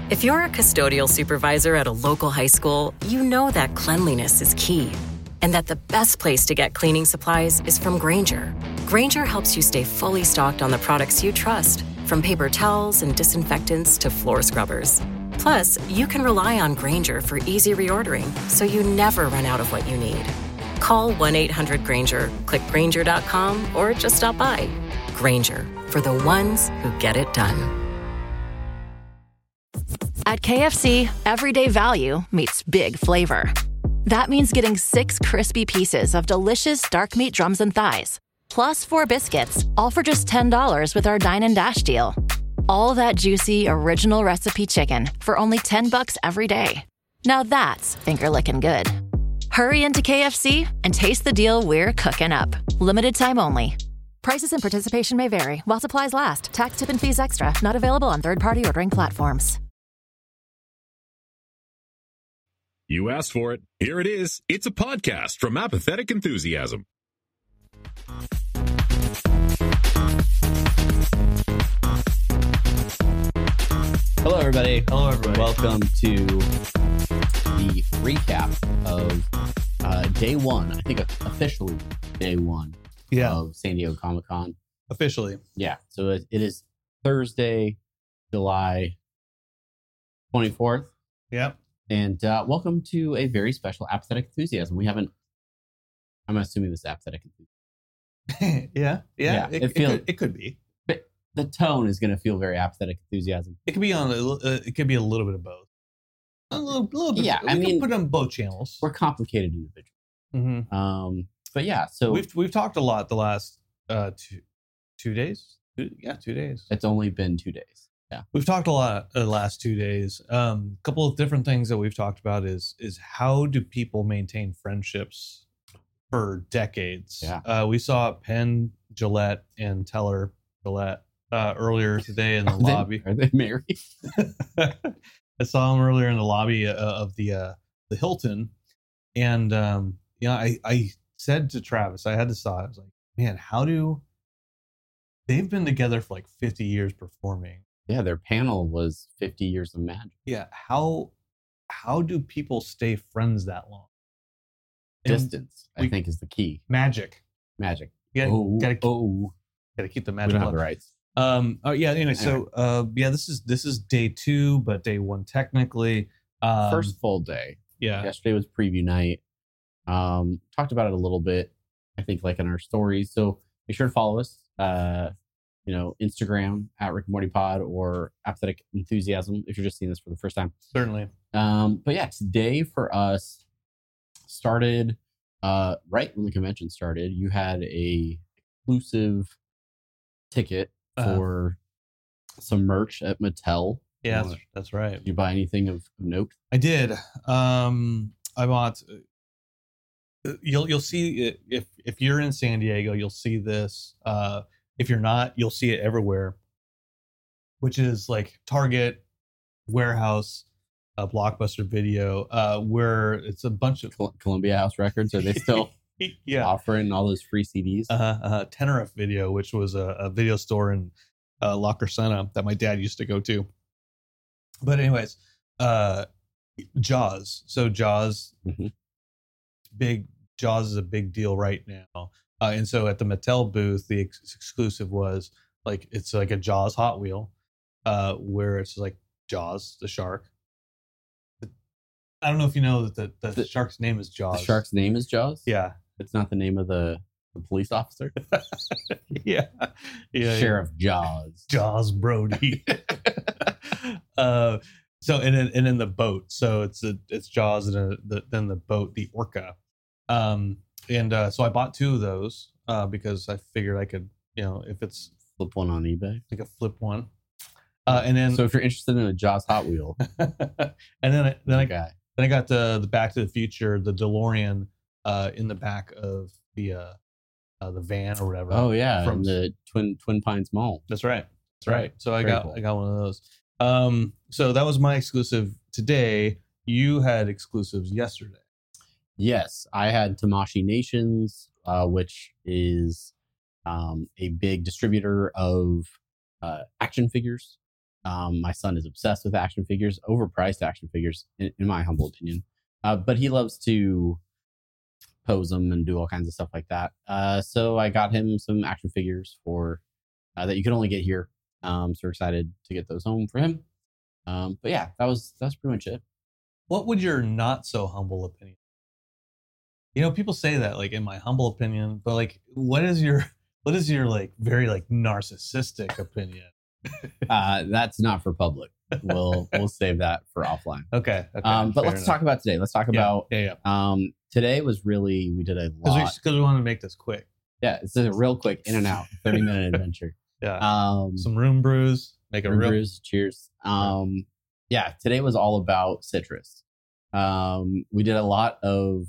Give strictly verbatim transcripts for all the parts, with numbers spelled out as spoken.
If you're a custodial supervisor at a local high school, you know that cleanliness is key, and that the best place to get cleaning supplies is from Grainger. Grainger helps you stay fully stocked on the products you trust, from paper towels and disinfectants to floor scrubbers. Plus, you can rely on Grainger for easy reordering, so you never run out of what you need. Call one eight hundred Grainger, click Grainger dot com, or just stop by. Grainger, for the ones who get it done. At K F C, everyday value meets big flavor. That means getting six crispy pieces of delicious dark meat drums and thighs, plus four biscuits, all for just ten dollars with our Dine and Dash deal. All that juicy, original recipe chicken for only ten bucks every day. Now that's finger-licking good. Hurry into K F C and taste the deal we're cooking up. Limited time only. Prices and participation may vary while supplies last. Tax, tip, and fees extra. Not available on third-party ordering platforms. You asked for it. Here it is. It's a podcast from Apathetic Enthusiasm. Hello, everybody. Hello, everybody. Welcome to the recap of uh, day one. I think officially day one yeah. of San Diego Comic-Con. Officially. Yeah. So it, it is Thursday, July twenty-fourth. Yep. And uh, welcome to a very special Apathetic Enthusiasm. We haven't, I'm assuming this is Apathetic Enthusiasm. yeah. Yeah. Yeah, It, it feels- it, could, it could be. But the tone is going to feel very Apathetic Enthusiasm. It could be on. A, uh, it could be a little bit of both. A little, little bit. Yeah, We I can mean, put it on both channels. We're complicated individuals. Mm-hmm. Um, but yeah, so We've we've talked a lot the last uh two two days. Two, yeah, two days. it's only been two days. Yeah. We've talked a lot the last two days. Um, a couple of different things that we've talked about is is how do people maintain friendships for decades? Yeah. Uh, we saw Penn, Gillette, and Teller Gillette uh, earlier today in the Are they- lobby. Are they married? I saw him earlier in the lobby uh, of the uh, the Hilton, and um, you know, I I said to Travis, I had to saw. I was like, man, how do they've been together for like fifty years performing? Yeah, their panel was fifty years of magic. Yeah, how how do people stay friends that long? And Distance, I we- think, is the key. magic. Magic. Yeah, oh, gotta, oh, gotta keep the we magic. don't have the alive. rights. Um. Oh yeah. Anyway, so uh, yeah, this is this is day two, but day one technically. Um, First full day. Yeah. Yesterday was preview night. Um, talked about it a little bit, I think, like in our stories. So make sure to follow us. Uh, you know, Instagram at Rick and Morty Pod or Apathetic Enthusiasm if you're just seeing this for the first time. Certainly. Um, but yeah, today for us started uh right when the convention started. You had a exclusive ticket Uh-huh. for some merch at Mattel. Yeah, Uh, that's, that's right. Did you buy anything of, of note? I did. Um, I bought. uh, You'll you'll see it if if you're in San Diego, you'll see this. Uh, if you're not, you'll see it everywhere. Which is like Target, Warehouse, uh, Blockbuster Video, uh, where it's a bunch of Col- Columbia House Records, are they still yeah, offering all those free C Ds? uh, uh, Tenerife Video, which was a, a video store in uh, La Crescenta that my dad used to go to. But anyways, uh, Jaws. So Jaws, Mhm. big Jaws is a big deal right now. Uh, and so at the Mattel booth, the ex- exclusive was like it's like a Jaws Hot Wheel, uh, where it's like Jaws the shark. I don't know if you know that the, the, The- shark's name is Jaws. The shark's name is Jaws? Yeah, It's not the name of the, the police officer? yeah, yeah. Sheriff Jaws. Jaws Brody. uh, so and then and then the boat. So it's a, it's Jaws and a, the, then the boat, the Orca. Um, and uh, so I bought two of those uh, because I figured I could, you know, if it's Flip one on eBay. like a flip one. Uh, and then So if you're interested in a Jaws Hot Wheel, and then I, then I guy. then I got the the Back to the Future, the DeLorean, uh, in the back of the uh, uh the van or whatever. Oh yeah, From- from the Twin Twin Pines Mall. That's right. That's Right. right. So I Very got cool. I got one of those. Um, so that was my exclusive today. You had exclusives yesterday. Yes, I had Tamashii Nations, uh, which is um, a big distributor of uh, action figures. Um, my son is obsessed with action figures, overpriced action figures, in, in my humble opinion. Uh, but he loves to pose them and do all kinds of stuff like that. Uh, so I got him some action figures for uh, that you can only get here. Um, so we're excited to get those home for him. Um, but yeah, that was that's pretty much it. What would your not so humble opinion? You know, people say that, like, in my humble opinion, but like, what is your what is your like very like narcissistic opinion? Uh, that's not for public. We'll we'll save that for offline. Okay. okay Um, but let's enough. talk about today. Let's talk Yeah, about yeah, yeah. um today was really we did a Because we, lot. 'cause we want to make this quick. Yeah, it's a real quick in and out, thirty minute adventure. Yeah. Um, Some room brews. Make a Room real. brews, cheers. Um, yeah, today was all about citrus. Um, we did a lot of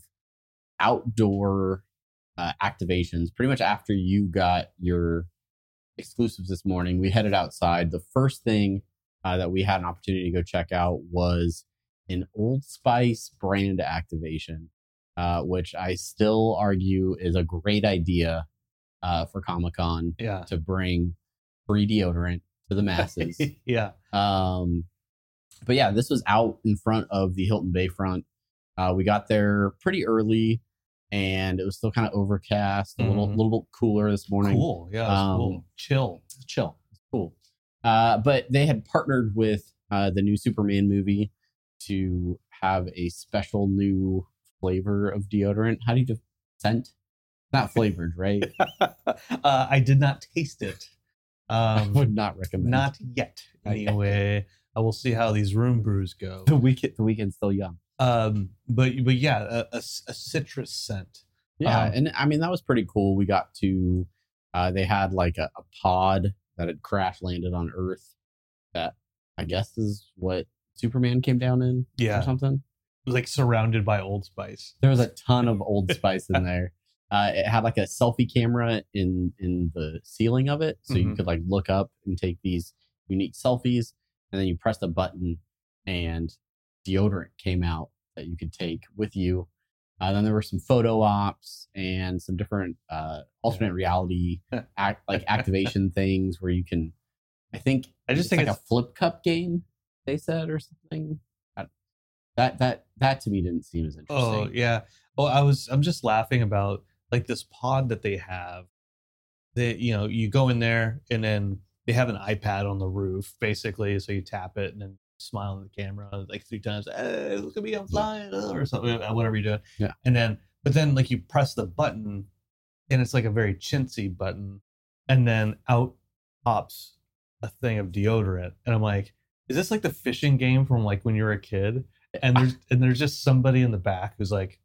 outdoor uh, activations. Pretty much after you got your exclusives this morning, we headed outside. The first thing uh, that we had an opportunity to go check out was an Old Spice brand activation, uh, which I still argue is a great idea uh, for Comic-Con Yeah. to bring free deodorant to the masses. yeah. Um, but yeah, this was out in front of the Hilton Bayfront. Uh, we got there pretty early, and it was still kind of overcast, a little Mhm. little bit cooler this morning. Cool. Yeah. That's Um, cool. Chill. Chill, it's cool. Uh, but they had partnered with uh, the new Superman movie to have a special new flavor of deodorant. How do you do scent? Not flavored, right? uh, I did not taste it. I Um, would not recommend. not yet. Not yet. Anyway, I will see how these room brews go. the weekend. The weekend's still young. Um, but but yeah, a, a, a citrus scent. Yeah, Um, and I mean that was pretty cool. We got to uh they had like a, a pod that had crash landed on Earth that I guess is what Superman came down in Yeah. or something. Like surrounded by Old Spice. There was a ton of Old Spice in there. Uh it had like a selfie camera in in the ceiling of it. So you Mhm. could like look up and take these unique selfies, and then you pressed a button and deodorant came out that you could take with you. Uh, then there were some photo ops and some different uh, alternate reality act, like activation things where you can. I think I just it's think like it's- a flip cup game. They said or something. I- That that that to me didn't seem as interesting. Oh yeah. Oh, I was. I'm just laughing about like this pod that they have. That you know, you go in there and then they have an iPad on the roof, basically. So you tap it and then smile at the camera like three times. Hey, look at me, I'm flying, uh, or something, uh, whatever you're doing. Yeah. And then, but then like you press the button, and it's like a very chintzy button, and then out pops a thing of deodorant, and I'm like, is this like the fishing game from like when you were a kid? And there's and there's just somebody in the back who's like,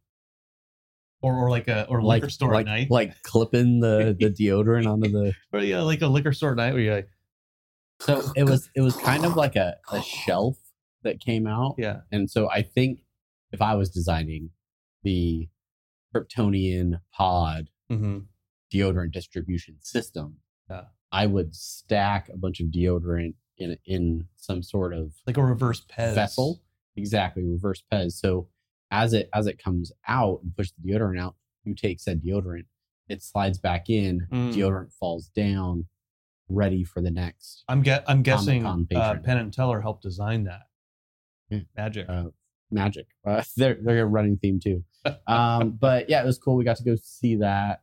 or or like a or a like liquor store like, at night, like clipping the the deodorant onto the. or yeah, like a liquor store at night where you're like, So it was it was kind of like a, a shelf that came out. yeah, And so I think if I was designing the Kryptonian pod mm-hmm. deodorant distribution system, Yeah. I would stack a bunch of deodorant in in some sort of like a reverse Pez vessel. Exactly, reverse Pez. So as it as it comes out and push the deodorant out, you take said deodorant, it slides back in, Mm. deodorant falls down, ready for the next I'm get I'm guessing Comic-Con uh, patron. Penn and Teller helped design that. Yeah. Magic. uh, magic. Uh, they're they're a running theme too. Um, but yeah, it was cool. We got to go see that.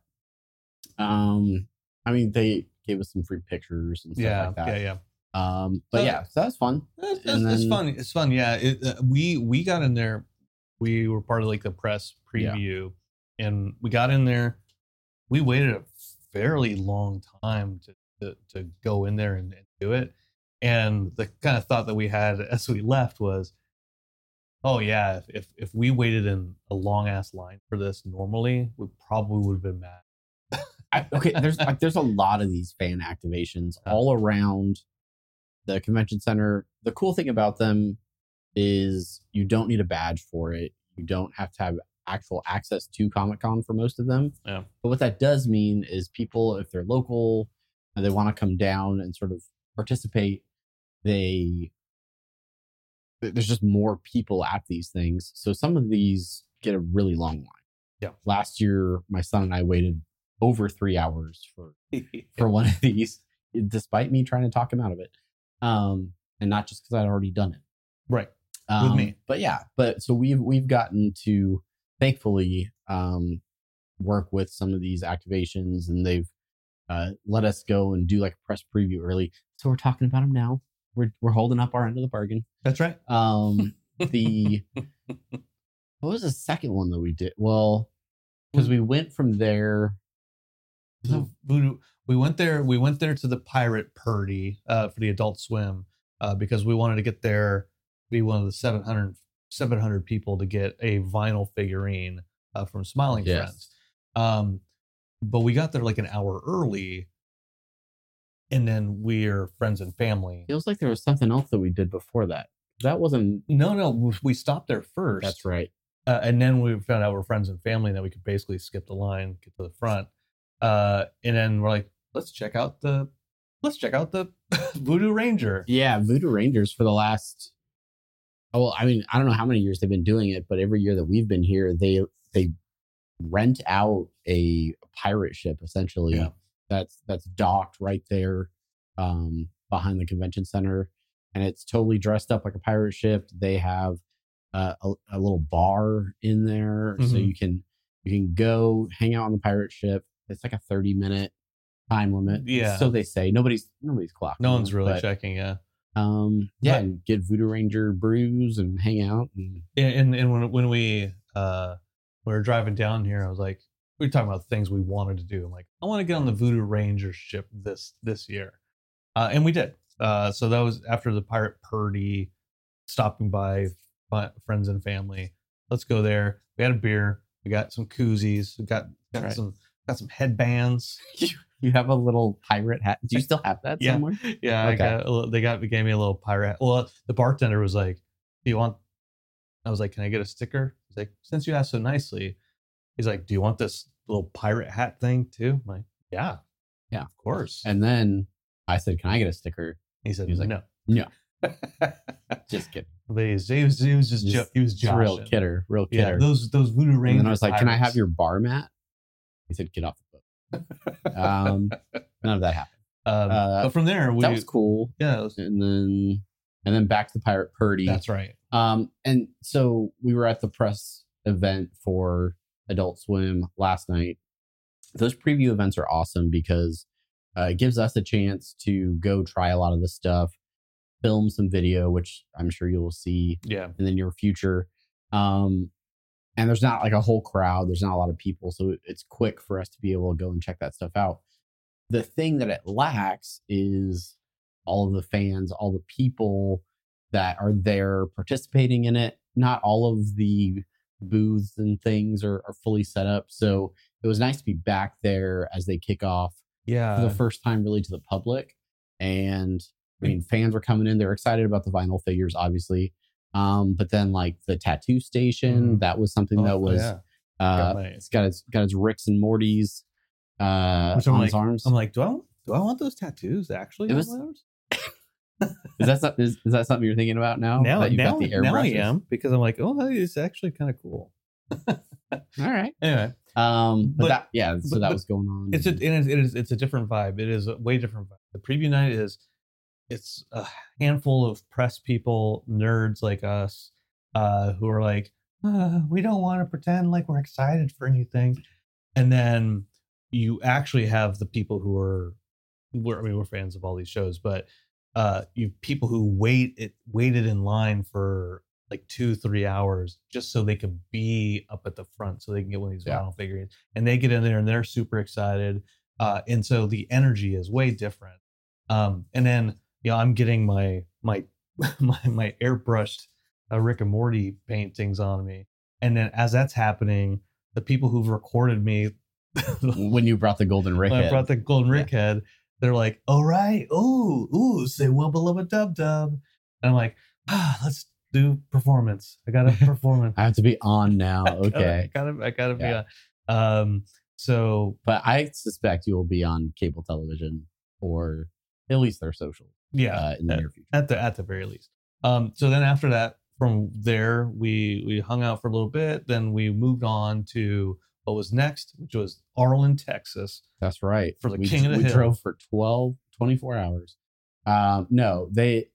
Um, I mean, they gave us some free pictures and stuff yeah, like that. yeah, yeah. Um, but So- yeah, so that was fun. It's, it's, And it's then- fun. It's fun. Yeah. It, uh, we we got in there. We were part of like the press preview, and we got in there. We waited a fairly long time to to, to go in there and, and do it. And the kind of thought that we had as we left was, oh yeah, if if, if we waited in a long ass line for this normally, we probably would have been mad. I, okay, there's like there's a lot of these fan activations Yeah. all around the convention center. The cool thing about them is you don't need a badge for it. You don't have to have actual access to Comic-Con for most of them. Yeah. But what that does mean is people, if they're local and they want to come down and sort of participate, they there's just more people at these things. So some of these get a really long line. Yeah. Last year, my son and I waited over three hours for for one of these, despite me trying to talk him out of it. Um, and not just because I'd already done it. Right. Um, With me. But yeah, but so we've we've gotten to thankfully um, work with some of these activations, and they've uh, let us go and do like a press preview early. So we're talking about them now. We're we're holding up our end of the bargain. That's right. Um, the what was the second one that we did? Well, because we went from there. So Voodoo, we went there. We went there to the Pirate Purdy uh, for the Adult Swim uh, because we wanted to get there, be one of the seven hundred, seven hundred people to get a vinyl figurine uh, from Smiling Yes. Friends. Um, but we got there like an hour early, and then we're friends and family. Feels like there was something else that we did before that. That wasn't. No, no, we stopped there first. That's right. Uh, and then we found out we're friends and family, and that we could basically skip the line, get to the front. Uh, and then we're like, let's check out the, let's check out the Voodoo Ranger. Yeah, Voodoo Rangers for the last. Oh, well, I mean, I don't know how many years they've been doing it, but every year that we've been here, they they rent out a pirate ship essentially. Yeah. That's that's docked right there um, behind the convention center, and it's totally dressed up like a pirate ship. They have uh, a, a little bar in there, so Mhm. you can you can go hang out on the pirate ship. It's like a thirty minute time limit. Yeah. So they say nobody's nobody's clocking. No one's it, really but, checking. Yeah. Um. Yeah, But- and get Voodoo Ranger brews and hang out. And And, and, and when, when we, uh, we were driving down here, I was like, we were talking about things we wanted to do. I'm like, I want to get on the Voodoo Ranger ship this, this year. Uh, and we did. Uh, so that was after the Pirate Purdy, stopping by fi- friends and family. Let's go there. We had a beer. We got some koozies. We got, got Right. some, got some headbands. you have a little pirate hat. Do you still have that Yeah. somewhere? Yeah, I Okay. got. a little- They got. They gave me a little pirate. Well, the bartender was like, "Do you want?" I was like, "Can I get a sticker?" He's like, "Since you asked so nicely," he's like, "Do you want this little pirate hat thing too?" I'm like, "Yeah, Yeah. of course." And then I said, "Can I get a sticker?" he said, he was like, "No, "No." Just kidding. But he was, he was, he was just, jo- Just- he was Just real joshing. kidder, real Yeah, kidder. those those Voodoo Ranger. and then I was like, "Can I have pirates." your bar mat?" He said, "Get off the boat." Um, none of that happened. Um, uh, but from there, we that was cool. yeah, it was- And then and then back to the Pirate Purdy. that's right. Um, and so we were at the press event for Adult Swim last night. Those preview events are awesome because uh, it gives us a chance to go try a lot of this stuff, film some video, which I'm sure you will see Yeah, in the near future. Um, and there's not like a whole crowd. There's not a lot of people. So it's quick for us to be able to go and check that stuff out. The thing that it lacks is all of the fans, all the people that are there participating in it. Not all of the booths and things are, are fully set up. So it was nice to be back there as they kick off yeah. for the first time really to the public. And I mean, fans were coming in. They're excited about the vinyl figures, obviously. Um, but then like the tattoo station, Mm. that was something Oh, that was, yeah. uh, Got my- it's got its, got its Ricks and Morty's, uh, Which I'm on like, his arms. I'm like, do I want, do I want those tattoos actually? It on was- my arms? is that, some- is, is that something you're thinking about now? now, that you've now, got the now I airbrushes? am because I'm like, oh, that is actually kind of cool. All right. Anyway, Um, but, But- that, yeah, so but- that but was going on. it's a, it is, it is, it's a different vibe. It is a way different vibe. The preview night is, it's a handful of press people, nerds like us, uh, who are like, uh, we don't want to pretend like we're excited for anything, and then you actually have the people who are, we're, I mean, we're fans of all these shows, but uh, you have people who wait it waited in line for like two, three hours just so they could be up at the front, so they can get one of these Yeah. vinyl figurines, and they get in there and they're super excited, uh, and so the energy is way different. Um, and then you know, I'm getting my my my, my airbrushed uh, Rick and Morty paintings on me, and then as that's happening, the people who've recorded me when you brought the golden Rick when I head. brought the golden Rick head, they're like, "All right, ooh, ooh, say wubba lubba dub dub," and I'm like, "Ah, let's do performance. I got a performance. I have to be on now. I gotta- Okay. I gotta, I gotta Yeah. be on." Um, so But I suspect you will be on cable television or at least their social yeah, uh, in the at, near future. at the at the very least. Um, so then after that, from there, we we hung out for a little bit. Then we moved on to what was next, which was Arlen, Texas. That's right. For the we, King of the we Hill. drove for twelve, twenty-four hours. Um, no, they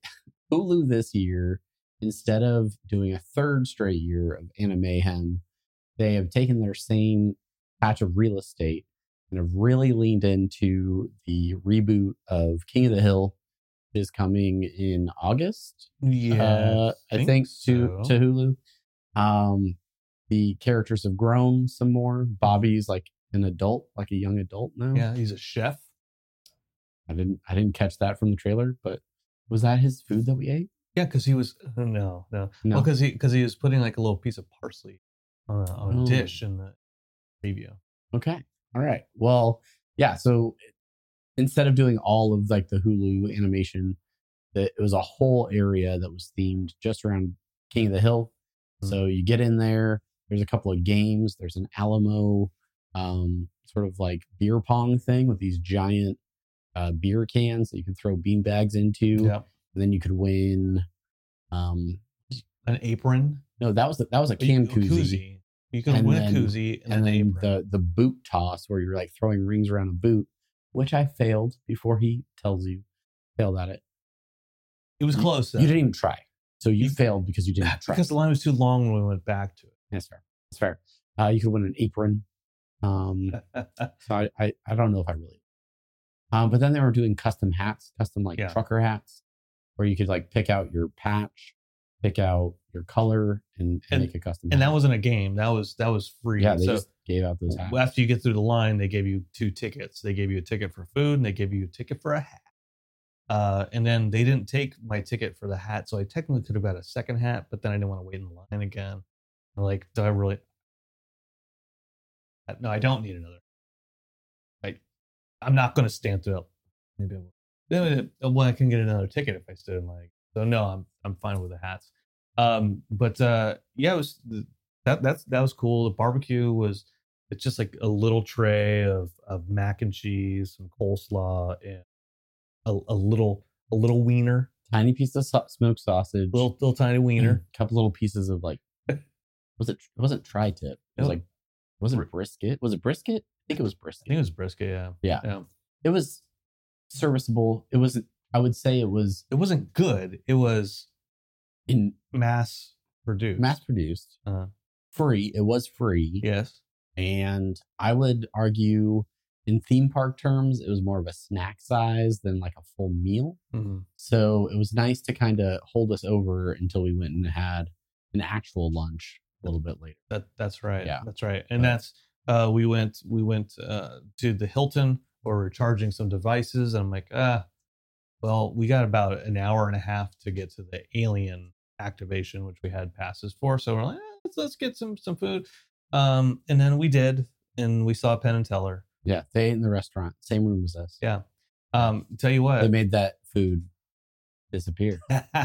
Hulu this year, instead of doing a third straight year of Animayhem, they have taken their same patch of real estate and have really leaned into the reboot of King of the Hill, which is coming in August. Yeah, uh, I think, to so. to Hulu. Um, the characters have grown some more. Bobby's like an adult, like a young adult now. Yeah, he's a chef. I didn't I didn't catch that from the trailer, but was that his food that we ate? Yeah, because he was uh, no, no, No. Well, because he because he was putting like a little piece of parsley on a, on a Oh. dish in the preview. Okay. All right. Well, yeah. So instead of doing all of like the Hulu animation, that it was a whole area that was themed just around King of the Hill. Mhm. So you get in there. There's a couple of games. There's an Alamo um, sort of like beer pong thing with these giant uh, beer cans that you can throw beanbags into, Yeah, and then you could win. Um, an apron. no, that was the, that was a You- can koozie. You can And win then- a koozie and, and an then apron. the the boot toss where you're like throwing rings around a boot, which I failed before he tells you failed at it. it was close. Though. You didn't even try, so you You- failed because you didn't try. because the line was too long when we went back to That's fair. That's fair. Uh, you could win an apron. Um, it. so I, I I don't know if I really. Um, but then they were doing custom hats, custom like Yeah. trucker hats, where you could like pick out your patch, pick out your color, and, and, And- make a custom. and hat. that wasn't a game. That was that was free. yeah, they so just gave out those hats. after you get through the line, they gave you two tickets. They gave you a ticket for food, and they gave you a ticket for a hat. Uh, and then they didn't take my ticket for the hat, so I technically could have got a second hat, but then I didn't want to wait in the line again. I'm like, do I really? No, I don't need another. Like, I'm not going to stand through it. Maybe I will. Then, uh, well, I can get another ticket if I stood in line. So no, I'm I'm fine with the hats. Um, but uh, yeah, it was that that's that was cool. The barbecue was it's just like a little tray of of mac and cheese, some coleslaw, and a, a little a little wiener, Tiny piece of so- smoked sausage, little little tiny wiener. a couple little pieces of like, was it? It wasn't tri-tip. It was No. like, was it Br- brisket? Was it brisket? I think it was I brisket. think it was brisket. Yeah, Yeah. yeah. It was serviceable. It was. I would say it was It wasn't good. It was in mass produced. mass produced, Uh, free. It was free, yes. and I would argue, in theme park terms, it was more of a snack size than like a full meal. Mhm. So it was nice to kind of hold us over until we went and had an actual lunch a little bit later. That that's right. Yeah. That's right. And But- that's uh we went we went uh to the Hilton where we're charging some devices, and I'm like, ah, well, we got about an hour and a half to get to the Alien activation, which we had passes for. So we're like, eh, let's let's get some some food. Um and then we did, and we saw Penn and Teller. Yeah, they ate in the restaurant, same room as us. Yeah. Um tell you what. They made that food disappear.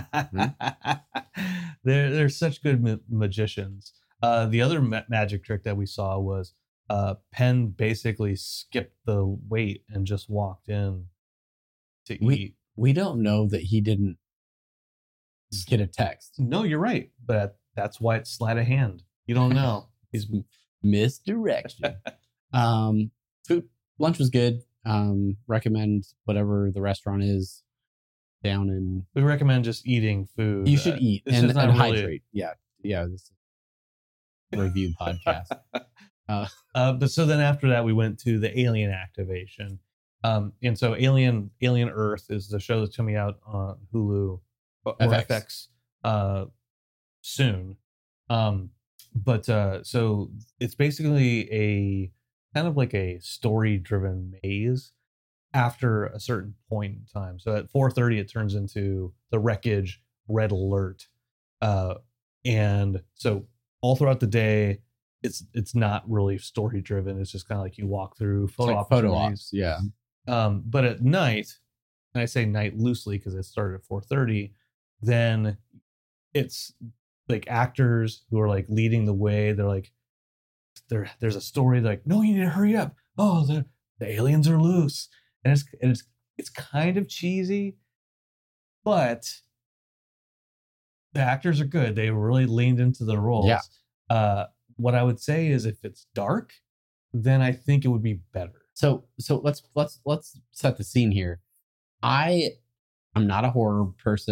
they're they're such good ma- magicians. Uh, the other ma- magic trick that we saw was uh, Penn basically skipped the wait and just walked in to We- eat. We don't know that he didn't get a text. No, you're right, but that's why it's sleight of hand. You don't know. He's Misdirection. um, food lunch was good. Um, recommend whatever the restaurant is down in. we recommend just eating food. You should Uh, eat this and, is not and really- hydrate. Yeah, yeah. This is a review podcast. Uh, Uh, but so then after that, we went to the Alien activation. Um, and so Alien Alien Earth is the show that's coming out on Hulu or F X. F X uh, soon. Um, but uh, so it's basically a kind of like a story driven maze after a certain point in time. So at four thirty, it turns into the wreckage, red alert. Uh, and so all throughout the day, it's it's not really story driven. It's just kind of like you walk through it's photo like photo opportunities. ops. Yeah. Um, but at night, and I say night loosely because it started at four thirty, then it's like actors who are like leading the way. They're like, there, there's a story. They're like, no, you need to hurry up. Oh, the the aliens are loose, and it's and it's it's kind of cheesy, but the actors are good. They really leaned into the roles. Yeah. Uh, what I would say is, if it's dark, then I think it would be better. So so let's let's let's set the scene here. I I'm not a horror person.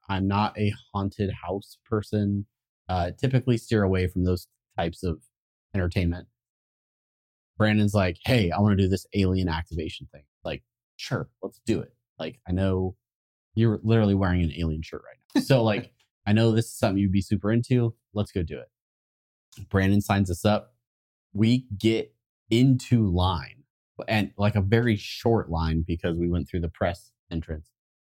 I'm not a haunted house person. Uh, typically steer away from those types of entertainment. Brandon's like, hey, I want to do this alien activation thing. Like, sure, let's do it. Like, I know you're literally wearing an alien shirt right now. So, like, I know this is something you'd be super into. Let's go do it. Brandon signs us up. We get into line, and like a very short line because we went through the press entrance.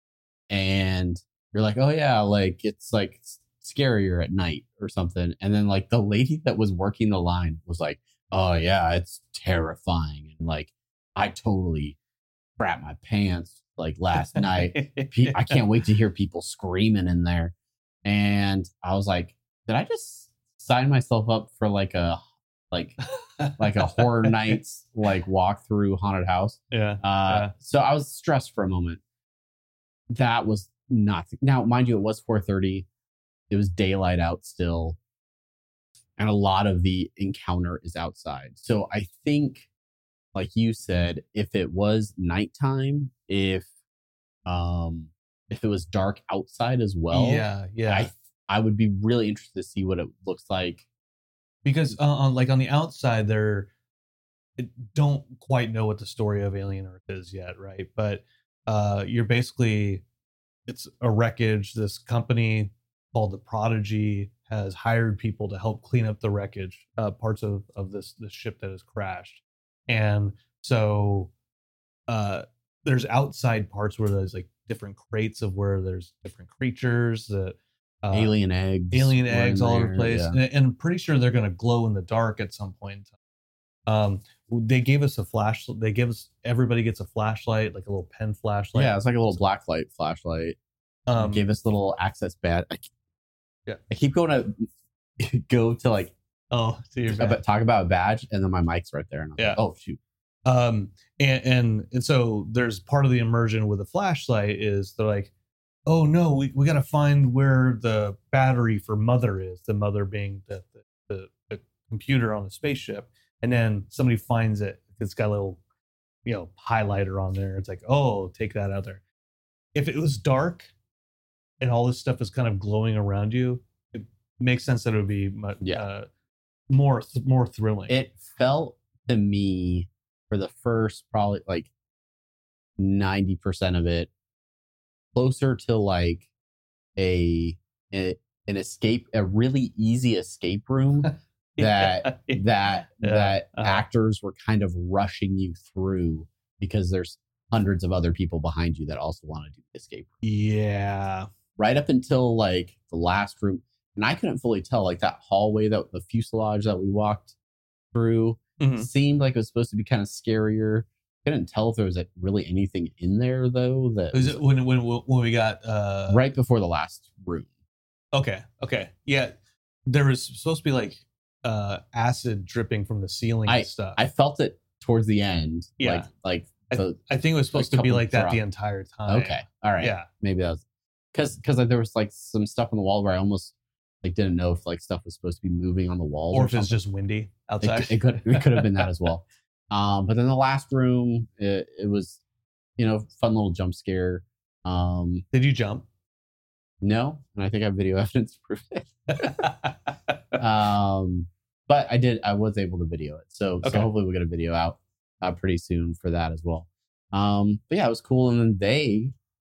And you're like, oh, yeah, like, it's like scarier at night or something. And then, like, the lady that was working the line was like, oh, yeah, it's terrifying. And, like, I totally crap my pants like last night. I can't wait to hear people screaming in there. And I was like, did I just sign myself up for like a like like a horror nights like walk through haunted house? Yeah, uh yeah. So I was stressed for a moment. That was not now, mind you, it was four thirty. It was daylight out still, and a lot of the encounter is outside. So I think, like you said, if it was nighttime, if um if it was dark outside as well, yeah, yeah, I I would be really interested to see what it looks like. Because uh, on, like on the outside, they're don't quite know what the story of Alien Earth is yet, right? But uh, you're basically, it's a wreckage. This company called the Prodigy has hired people to help clean up the wreckage, uh, parts of of this this ship that has crashed, and so uh, there's outside parts where there's like different crates of where there's different creatures that. Uh, alien eggs, alien eggs all over the place, yeah. and, and I'm pretty sure they're going to glow in the dark at some point in time. Um, they gave us a flash. They give us everybody gets a flashlight, like a little pen flashlight. Yeah, it's like a little blacklight flashlight. Um, gave us little access badge. I, yeah, I keep going to go to like oh, to your about, talk about a badge, and then my mic's right there, and I'm yeah, like, oh shoot. Um, and and and so there's part of the immersion with the flashlight is they're like, oh no, we, we got to find where the battery for Mother is, the Mother being the, the, the, the computer on the spaceship. And then somebody finds it. It's got a little, you know, highlighter on there. It's like, oh, take that out there. If it was dark and all this stuff is kind of glowing around you, it makes sense that it would be much, yeah. uh, more, th- more thrilling. It felt to me for the first probably like ninety percent of it, closer to like a, a an escape, a really easy escape room that yeah. that Yeah. that Uh-huh. actors were kind of rushing you through because there's hundreds of other people behind you that also want to do the escape room. Yeah. Right up until like the last room, and I couldn't fully tell, like that hallway, that the fuselage that we walked through Mhm. seemed like it was supposed to be kind of scarier. Couldn't tell if there was like really anything in there though. That Was was it when when when we got uh right before the last room. Okay, okay, yeah. There was supposed to be like uh acid dripping from the ceiling and stuff. I felt it towards the end. Yeah. Like like I, the, I think it was supposed a to be couple like that drop- the entire time. okay, all right, Yeah. maybe that was because because like, there was like some stuff on the wall where I almost like didn't know if like stuff was supposed to be moving on the walls, Or or if it's something. just windy outside. It, it could it could have been that as well. Um, but then the last room, it, it was, you know, fun little jump scare. Um, Did you jump? no, and I think I have video evidence to prove it. um, but I did, I was able to video it. So, Okay. so hopefully we'll get a video out uh, pretty soon for that as well. Um, but yeah, it was cool. And then they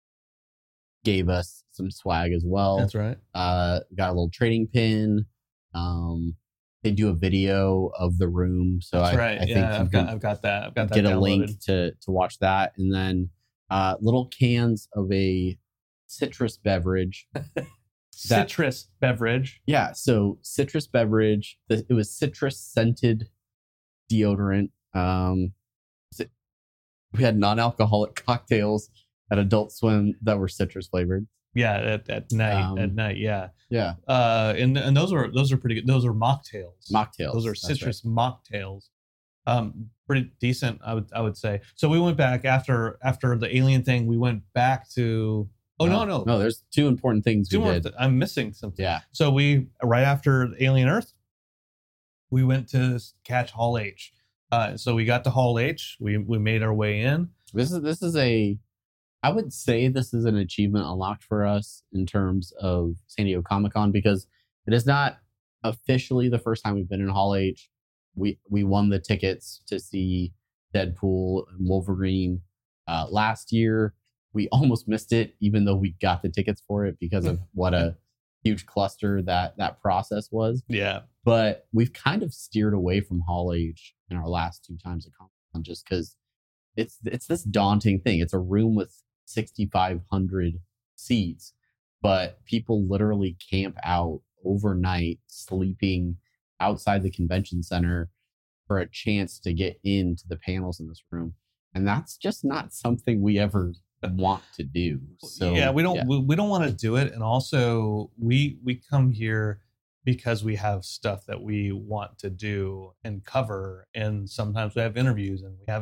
gave us some swag as well. That's right. Uh, got a little trading pin. Um, they do a video of the room, so That's I, right. I think yeah, you I've can got I've got that. I've got that get a downloaded. link to to watch that, and then uh, little cans of a citrus beverage. that- Citrus beverage. Yeah, so citrus beverage. The, it was citrus scented deodorant. Um, ci- we had non-alcoholic cocktails at Adult Swim that were citrus flavored. Yeah, at, at night. Um, at night, yeah. Yeah, Uh, and and those are those are pretty good. Those are mocktails. mocktails. Those are that's right. citrus mocktails. Um, pretty decent, I would I would say. So we went back after after the alien thing. We went back to. Oh no no no! There's two important things Two we more. did. Th- I'm missing something. Yeah, So we right after Alien Earth, we went to catch Hall H. Uh, so we got to Hall H. We we made our way in. this is this is a I would say this is an achievement unlocked for us in terms of San Diego Comic-Con because it is not officially the first time we've been in Hall H. We we won the tickets to see Deadpool and Wolverine uh, last year. We almost missed it, even though we got the tickets for it because of what a huge cluster that that process was. Yeah. But we've kind of steered away from Hall H in our last two times at Comic-Con just because it's it's this daunting thing. It's a room with sixty-five hundred seats, but people literally camp out overnight, sleeping outside the convention center for a chance to get into the panels in this room. And that's just not something we ever want to do. So yeah, we don't yeah. We, we don't want to do it. And also we we come here because we have stuff that we want to do and cover. And sometimes we have interviews and we have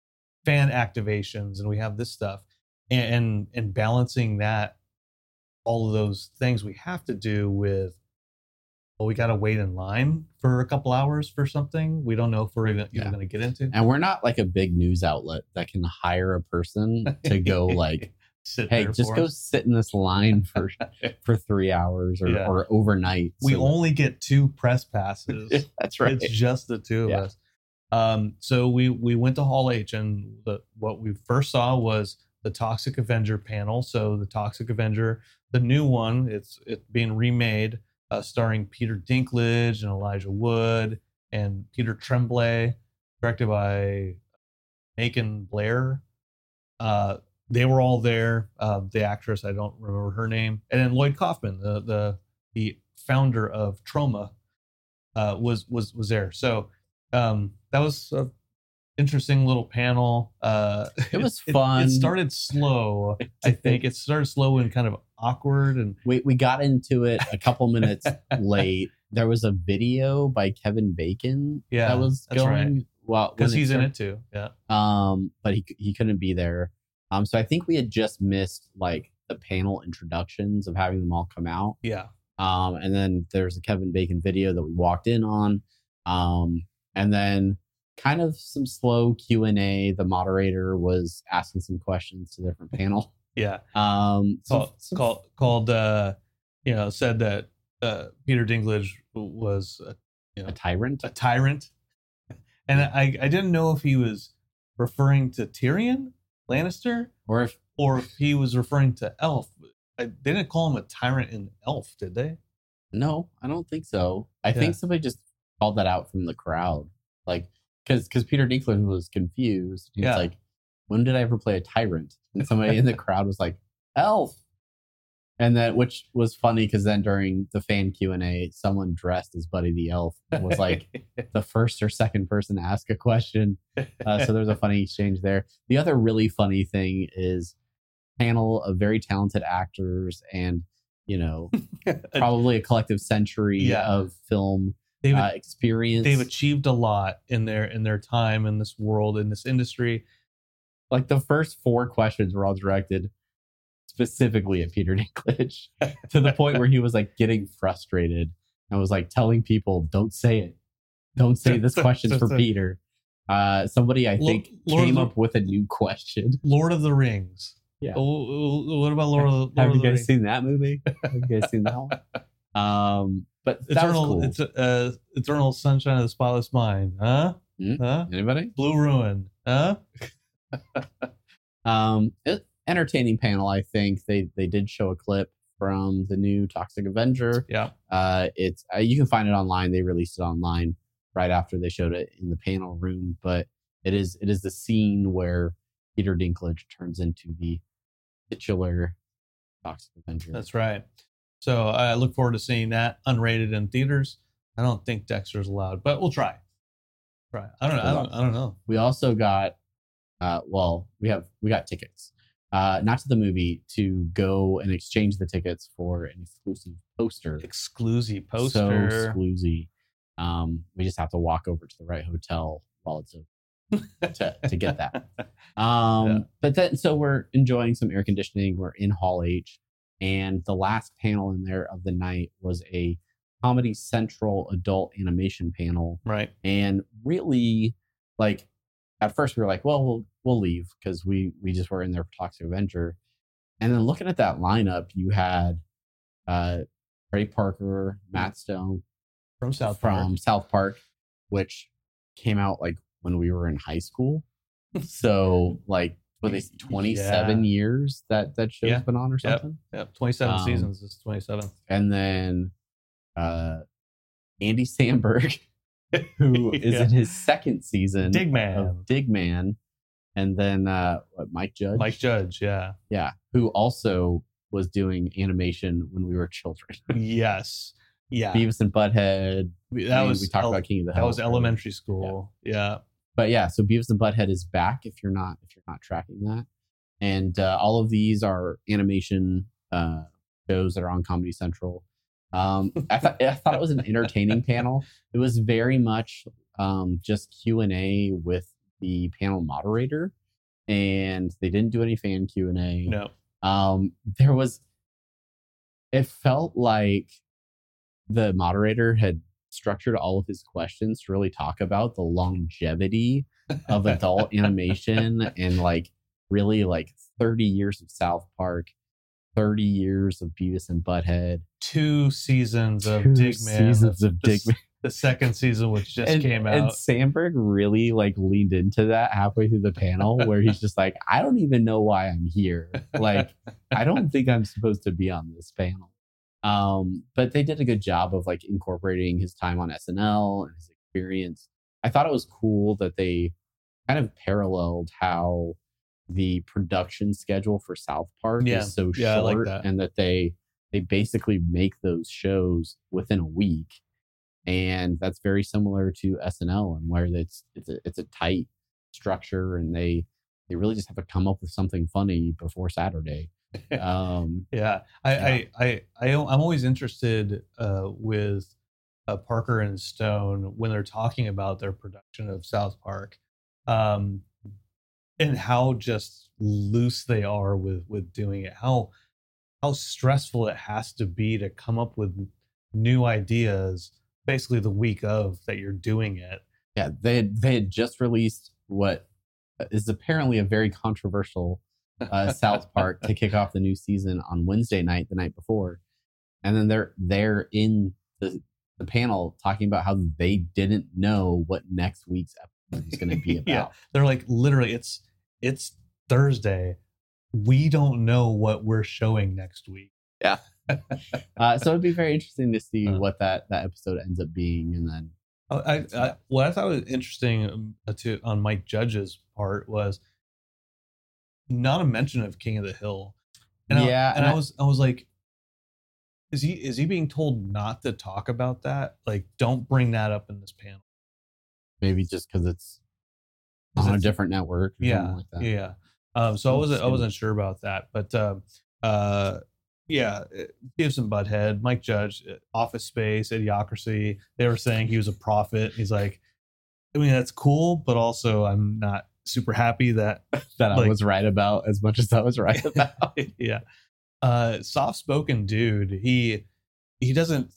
fan activations and we have this stuff. And and, and balancing that, all of those things we have to do with, well, we got to wait in line for a couple hours for something we don't know if we're even, Yeah. even going to get into. And we're not like a big news outlet that can hire a person to go like, Sit hey, there just for go us. sit in this line for for three hours or, Yeah. or overnight. We So- only get two press passes. that's right. It's just the two of Yeah. us. Um, so we we went to Hall H, and the, what we first saw was the Toxic Avenger panel. So the Toxic Avenger, the new one, it's it's being remade, uh, starring Peter Dinklage and Elijah Wood and Peter Tremblay, directed by Macon Blair. Uh, they were all there. Uh, the actress, I don't remember her name, and then Lloyd Kaufman, the the the founder of Troma, uh, was was was there. So um, that was a interesting little panel. Uh, It was fun. It, started slow. I think it started slow and kind of awkward. And we we got into it a couple minutes late. There was a video by Kevin Bacon Yeah, that was that's going right. well because when he's in started. it too. Yeah. Um, but he he couldn't be there. Um, so I think we had just missed like the panel introductions of having them all come out. Yeah. Um, and then there's a Kevin Bacon video that we walked in on. Um, and then kind of some slow Q and A. The moderator was asking some questions to the different panel. Yeah. Um, some- Called, some- called, called uh, you know, said that uh, Peter Dinklage was a, you know, a tyrant. a tyrant. And I, I didn't know if he was referring to Tyrion Lannister Or if or if he was referring to Elf. I, they didn't call him a tyrant in Elf, did they? no, I don't think so. I Yeah. think somebody just called that out from the crowd. Like, because because Peter Dinklage was confused. He Yeah. was like, when did I ever play a tyrant? And somebody in the crowd was like, Elf. And then, which was funny because then during the fan Q and A, someone dressed as Buddy the Elf was like the first or second person to ask a question. Uh, so there's a funny exchange there. The other really funny thing is panel of very talented actors and, you know, probably a collective century Yeah. of film they've, uh, experience. they've achieved a lot in their in their time in this world, in this industry. Like the first four questions were all directed specifically at Peter Dinklage to the point where he was like getting frustrated and was like telling people, don't say it. Don't say this question's for Peter. Uh, somebody I Lo- think Lord came of the- up with a new question. Lord of the Rings. Yeah. Oh, oh, what about Lord of the, Lord Have of you the guys Rings? seen that movie? Have you guys seen that one? Um, but that Eternal, was it's cool. uh, Eternal Sunshine of the Spotless Mind, huh? Hmm? Huh? Anybody? Blue Ruin, huh? Um, it, entertaining panel. I think they they did show a clip from the new Toxic Avenger. Yeah, Uh, it's uh, you can find it online. They released it online right after they showed it in the panel room. But it is it is the scene where Peter Dinklage turns into the titular Toxic Avenger. that's right. So I look forward to seeing that unrated in theaters. I don't think Dexter's allowed, but we'll try. Try. I don't know. I don't. I don't know. We also got, uh, well, we have we got tickets, uh, not to the movie, to go and exchange the tickets for an exclusive poster. Exclusive So poster. exclusive. Um, we just have to walk over to the right hotel while it's open to to get that. Um, Yeah. But then, so we're enjoying some air conditioning. We're in Hall H, and the last panel in there of the night was a Comedy Central adult animation panel. Right. And really, like, at first we were like, well, we'll we'll leave because we we just were in there for Toxic Avenger. And then looking at that lineup, you had uh, Trey Parker, Matt Stone from South Park. from South Park, which came out like when we were in high school. So like, what they twenty-seven Yeah. years that that show's Yeah. been on or Yep. something. Yep, twenty-seven Um, seasons. This is twenty-seventh. And then uh, Andy Samberg, who is Yeah. in his second season Dig Man. of Dig Man. And then uh, what, Mike Judge? Mike Judge, yeah. Yeah, who also was doing animation when we were children. Yes. Yeah. Beavis and Butthead. That I mean, was we talked el- about King of the that Hill. was elementary school. Yeah. But yeah, so Beavis and Butthead is back if you're not if you're not tracking that. And uh, all of these are animation uh, shows that are on Comedy Central. Um, I thought I thought it was an entertaining panel. It was very much um, just Q and A with the panel moderator, and they didn't do any fan Q and A. No. Um, there was, it felt like the moderator had structured all of his questions to really talk about the longevity of adult animation and like really like thirty years of South Park, thirty years of Beavis and Butthead, Two seasons of two Dig Man. seasons the, of the, Dig Man. the second season, which just and, came and out. Sandberg really like leaned into that halfway through the panel where he's just like, I don't even know why I'm here. Like, I don't think I'm supposed to be on this panel. Um, but they did a good job of like incorporating his time on S N L and his experience. I thought it was cool that they kind of paralleled how the production schedule for South Park Yeah. is so Yeah, I like short, that. and that they they basically make those shows within a week. And that's very similar to S N L, and where it's it's a it's a tight structure, and they they really just have to come up with something funny before Saturday. Um, Yeah, I, Yeah. I, I, I, I'm always interested uh, with uh, Parker and Stone when they're talking about their production of South Park, um, and how just loose they are with with doing it. How how stressful it has to be to come up with new ideas, basically the week of that you're doing it. yeah, they had, they had just released what is apparently a very controversial uh, South Park to kick off the new season on Wednesday night, the night before, and then they're they're in the the panel talking about how they didn't know what next week's episode was going to be about. Yeah, they're like literally, it's it's Thursday. We don't know what we're showing next week. Yeah. uh, so it'd be very interesting to see Uh. what that that episode ends up being, and then I, I, I what I thought was interesting um, to on Mike Judge's part was not a mention of King of the Hill. And Yeah, I, and and I I- was I was like, is he is he being told not to talk about that? Like, don't bring that up in this panel. maybe just because it's Is on a it- different network, or Yeah, something like that. yeah. Um, so I wasn't I Interesting. wasn't sure about that, but um, uh, yeah, Beavis and Butthead, Mike Judge, uh, Office Space, Idiocracy. They were saying he was a prophet. He's like, I mean, that's cool, but also I'm not super happy that That I Like- was right about as much as I was right about. yeah. Uh, soft spoken dude. He he doesn't.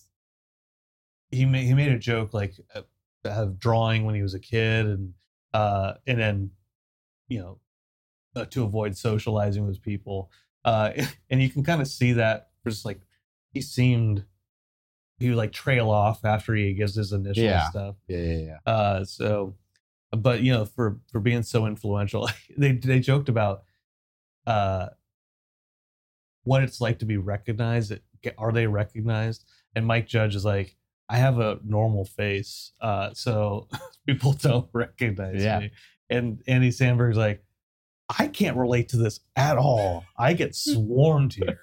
He made he made a joke like uh, of drawing when he was a kid, and uh, and then you know uh, to avoid socializing with people. Uh, and you can kind of see that just like he seemed he would like trail off after he gives his initial Yeah. stuff. Yeah, yeah, yeah. Uh, so, but you know, for for being so influential, they they joked about uh what it's like to be recognized. Are they recognized? And Mike Judge is like, I have a normal face, uh, so people don't recognize Yeah. me. And Andy Samberg's like, I can't relate to this at all. I get swarmed here.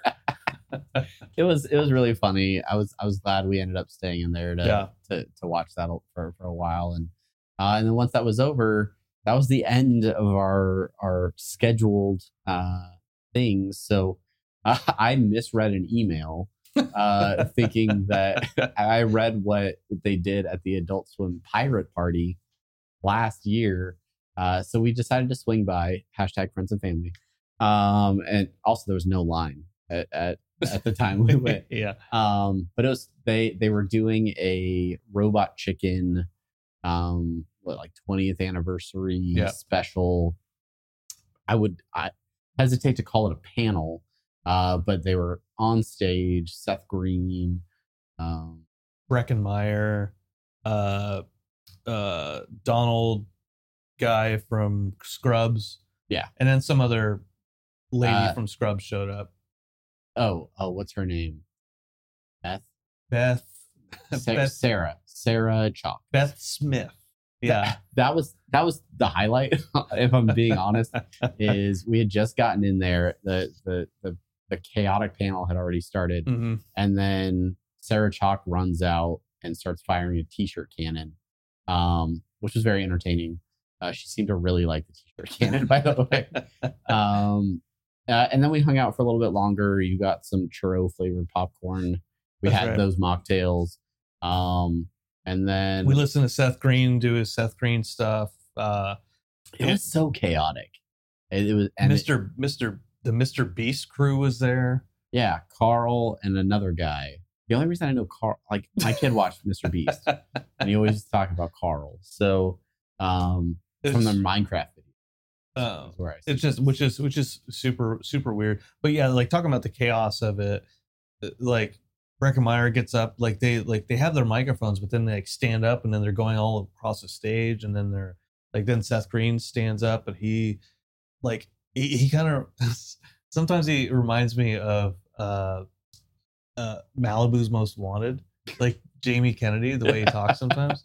It was it was really funny. I was I was glad we ended up staying in there to Yeah. to, to watch that for, for a while, and uh, and then once that was over, that was the end of our our scheduled uh, things. So uh, I misread an email, uh, thinking that I read what they did at the Adult Swim Pirate Party last year. Uh, so we decided to swing by, hashtag friends and family. Um, and also there was no line at, at, at the time we went. Yeah. Um, but it was, they, they were doing a Robot Chicken, um, what, like twentieth anniversary Yeah. special I would I hesitate to call it a panel, uh, but they were on stage. Seth Green, um, Breckenmeyer, uh, uh, Donald guy from Scrubs. Yeah. And then some other lady Uh, from Scrubs showed up. oh, oh, what's her name? Beth, Beth, Sa- Beth, Sarah, Sarah Chalk. Beth Smith. Yeah. that, that was that was the highlight. If I'm being honest, is we had just gotten in there. The the the the chaotic panel had already started, hmm and then Sarah Chalk runs out and starts firing a t-shirt cannon, um, which was very entertaining. Uh, she seemed to really like the t-shirt cannon, by the way. Um, uh, and then we hung out for a little bit longer. You got some churro flavored popcorn. We That's had right. those mocktails. Um, and then We listened to Seth Green do his Seth Green stuff. Uh, it was so chaotic. It, it was and it- Mister Mister the Mister Beast crew was there. yeah, Carl and another guy. The only reason I know Carl, like my kid watched Mister Beast, and he always talk about Carl. So um, from the It's- Minecraft video, Oh. is where I see It's just which is which is super super weird. But yeah, like talking about the chaos of it, like Breckenmeyer gets up, like they like they have their microphones, but then they like stand up and then they're going all across the stage, and then they're like then Seth Green stands up and he like he, he kind of sometimes he reminds me of uh uh Malibu's Most Wanted, like Jamie Kennedy, the way he talks sometimes.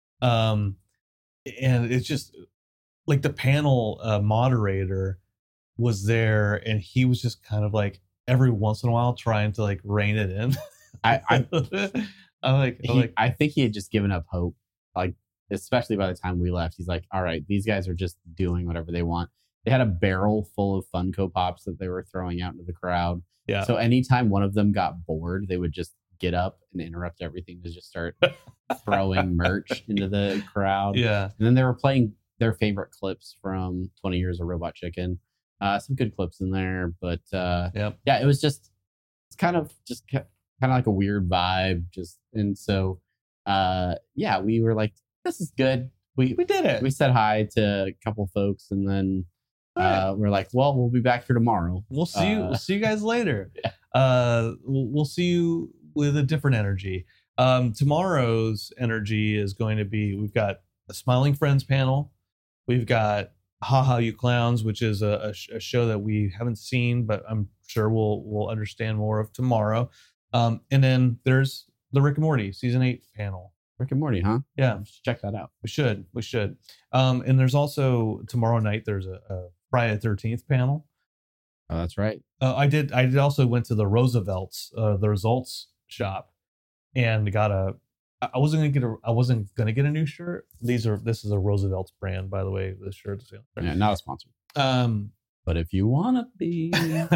Um and it's just like the panel uh, moderator was there and he was just kind of like every once in a while trying to like rein it in. I, I, I'm like, I'm he, like I think he had just given up hope. Like, especially by the time we left, he's like, all right, these guys are just doing whatever they want. They had a barrel full of Funko Pops that they were throwing out into the crowd. yeah. So anytime one of them got bored, they would just get up and interrupt everything to just start throwing merch into the crowd. yeah. And then they were playing their favorite clips from twenty years of Robot Chicken. Uh, some good clips in there, but uh, Yep. yeah, it was just, it's kind of just kind of like a weird vibe. Just, and so, uh, yeah, we were like, this is good. We, We did it. we said hi to a couple folks, and then uh, we're like, well, we'll be back here tomorrow. We'll see you. Uh, We'll see you guys later. Yeah. Uh, we'll, we'll see you with a different energy. Um, tomorrow's energy is going to be. We've got a Smiling Friends panel. We've got Ha Ha You Clowns, which is a, a, sh- a show that we haven't seen, but I'm sure we'll we'll understand more of tomorrow. Um, and then there's the Rick and Morty season eight panel. Rick and Morty, huh? Yeah, Check that out. we should. We should. Um, and there's also tomorrow night. There's a, a Friday the thirteenth panel. Oh, that's right. Uh, I did. I did also went to the Roosevelt's, uh, the results shop, and got a. I I wasn't gonna get a. I wasn't gonna get a new shirt. These are. This is a Roosevelt's brand, by the way. This shirt is. Yeah, not a sponsor. Um, But if you want to be,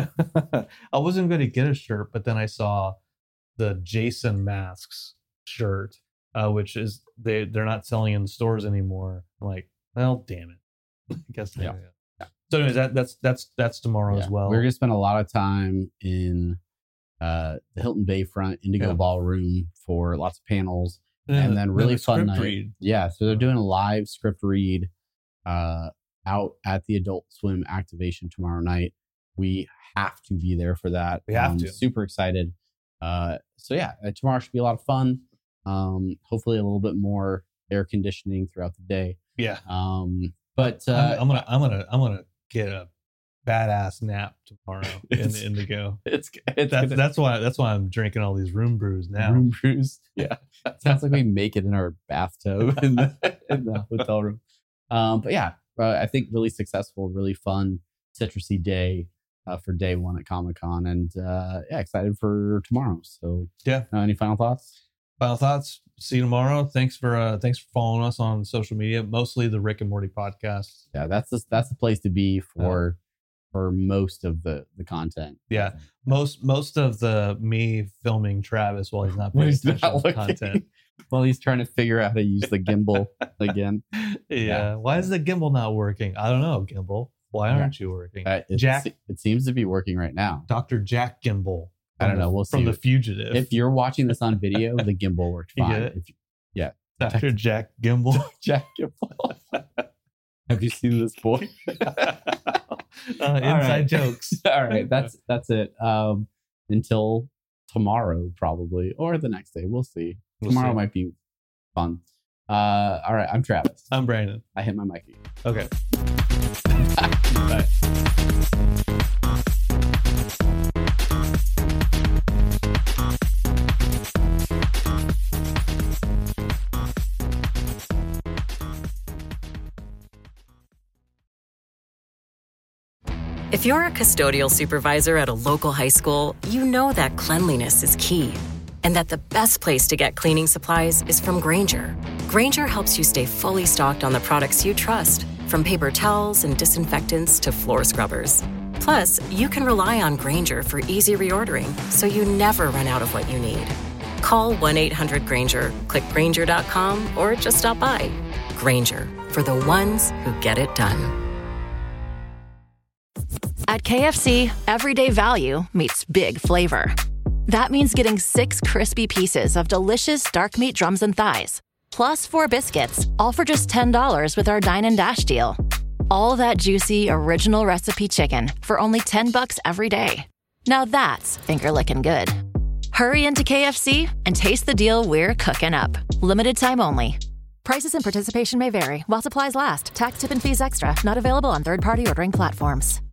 I wasn't gonna get a shirt, but then I saw the Jason Masks shirt, uh, which is they they're not selling in stores anymore. I'm like, well, damn it. I guess. Yeah. Yeah. So, anyways, that that's that's that's tomorrow yeah, as well. we're gonna spend a lot of time in uh, the Hilton Bayfront Indigo Yeah. Ballroom for lots of panels, Yeah, and then really the fun script night. read. Yeah, so they're doing a live script read uh, out at the Adult Swim activation tomorrow night. We have to be there for that. We have I'm to. Super excited. Uh, so yeah, uh, tomorrow should be a lot of fun. Um, hopefully a little bit more air conditioning throughout the day. Yeah. Um, but uh, I'm, I'm gonna I'm gonna I'm gonna get a badass nap tomorrow in It's- Indigo. it's it's That's gonna- that's why that's why I'm drinking all these room brews now. room brews. Yeah, sounds like we make it in our bathtub in the, in the hotel room. Um, but yeah, uh, I think really successful, really fun, citrusy day uh, for day one at Comic Con, and uh, yeah, excited for tomorrow. So Yeah. uh, any final thoughts? Final thoughts. See you tomorrow. Thanks for uh thanks for following us on social media, mostly the Rick and Morty podcast. Yeah, that's the, that's the place to be for for most of the the content. Yeah. Most most of the me filming Travis while he's not When paying he's attention not to looking. content. Well, he's trying to figure out how to use the gimbal again. Yeah. Yeah. Why is the gimbal not working? I don't know, gimbal. Why Yeah. aren't you working? Uh, it, Jack it seems to be working right now. Doctor Jack Gimbal. I don't from know. the- We'll from see. The Fugitive. If you're watching this on video, the gimbal worked You fine. get it? If you, Doctor Jack Gimbal. Jack Gimbal. Have you seen this boy? Uh, inside right. jokes. All right, that's that's it. Um, until tomorrow, probably, or the next day. We'll see. We'll Tomorrow see. might be fun. Uh, all right, I'm Travis. I'm Brandon. I hit my mic again. Okay. Bye. If you're a custodial supervisor at a local high school, you know that cleanliness is key, and that the best place to get cleaning supplies is from Grainger. Grainger helps you stay fully stocked on the products you trust, from paper towels and disinfectants to floor scrubbers. Plus, you can rely on Grainger for easy reordering, so you never run out of what you need. Call one eight hundred Grainger, click Grainger dot com, or just stop by. Grainger, for the ones who get it done. At K F C, everyday value meets big flavor. That means getting six crispy pieces of delicious dark meat drums and thighs, plus four biscuits, all for just ten dollars with our Dine and Dash deal. All that juicy, original recipe chicken for only ten bucks every day. Now that's finger-licking good. Hurry into K F C and taste the deal we're cooking up. Limited time only. Prices and participation may vary while supplies last. Tax, tip, and fees extra. Not available on third-party ordering platforms.